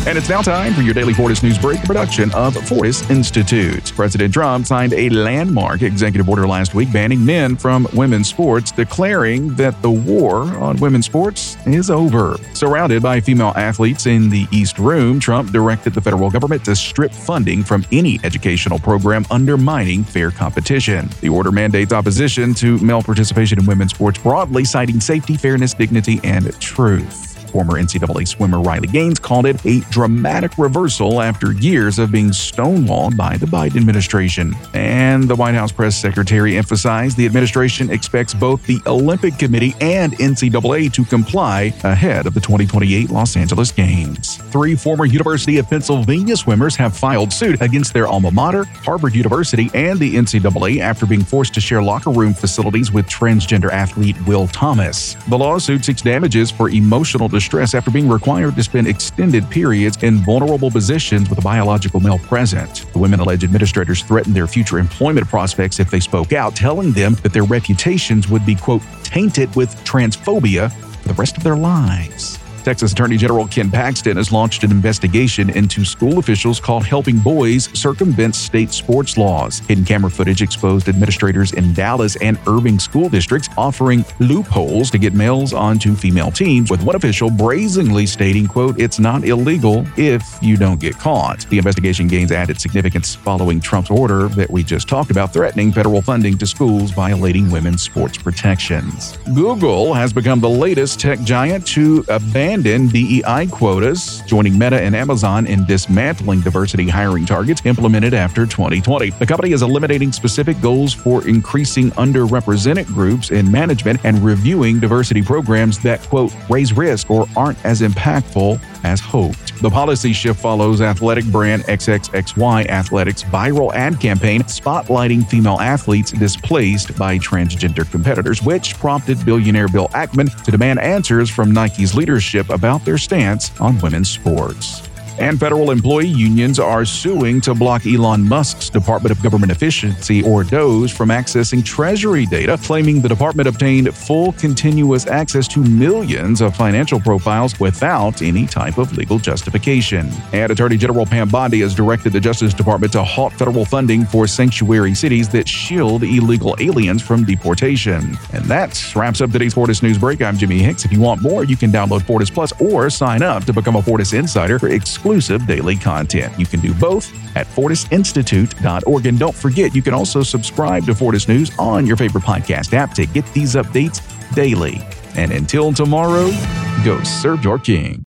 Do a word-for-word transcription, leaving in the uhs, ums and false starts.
And it's now time for your daily Fortis News Break, a production of Fortis Institute. President Trump signed a landmark executive order last week banning men from women's sports, declaring that the war on women's sports is over. Surrounded by female athletes in the East Room, Trump directed the federal government to strip funding from any educational program undermining fair competition. The order mandates opposition to male participation in women's sports broadly, citing safety, fairness, dignity, and truth. Former N C double A swimmer Riley Gaines called it a dramatic reversal after years of being stonewalled by the Biden administration. And the White House press secretary emphasized the administration expects both the Olympic Committee and N C double A to comply ahead of the twenty twenty-eight Los Angeles Games. Three former University of Pennsylvania swimmers have filed suit against their alma mater, Harvard University, and the N C double A after being forced to share locker room facilities with transgender athlete Will Thomas. The lawsuit seeks damages for emotional distress after being required to spend extended periods in vulnerable positions with a biological male present. The women allege administrators threatened their future employment prospects if they spoke out, telling them that their reputations would be, quote, tainted with transphobia for the rest of their lives. Texas Attorney General Ken Paxton has launched an investigation into school officials called helping boys circumvent state sports laws. Hidden camera footage exposed administrators in Dallas and Irving school districts offering loopholes to get males onto female teams, with one official brazenly stating, quote, it's not illegal if you don't get caught. The investigation gains added significance following Trump's order that we just talked about, threatening federal funding to schools violating women's sports protections. Google has become the latest tech giant to abandon D E I quotas, joining Meta and Amazon in dismantling diversity hiring targets implemented after twenty twenty. The company is eliminating specific goals for increasing underrepresented groups in management and reviewing diversity programs that, quote, raise risk or aren't as impactful as hoped. The policy shift follows athletic brand X X X Y Athletics' viral ad campaign spotlighting female athletes displaced by transgender competitors, which prompted billionaire Bill Ackman to demand answers from Nike's leadership about their stance on women's sports. And federal employee unions are suing to block Elon Musk's Department of Government Efficiency, or DOGE, from accessing Treasury data, claiming the department obtained full continuous access to millions of financial profiles without any type of legal justification. And Attorney General Pam Bondi has directed the Justice Department to halt federal funding for sanctuary cities that shield illegal aliens from deportation. And that wraps up today's Fortis News Break. I'm Jimmy Hicks. If you want more, you can download Fortis Plus or sign up to become a Fortis Insider for exclusive daily content. You can do both at fortis institute dot org. And don't forget, you can also subscribe to Fortis News on your favorite podcast app to get these updates daily. And until tomorrow, go serve your king.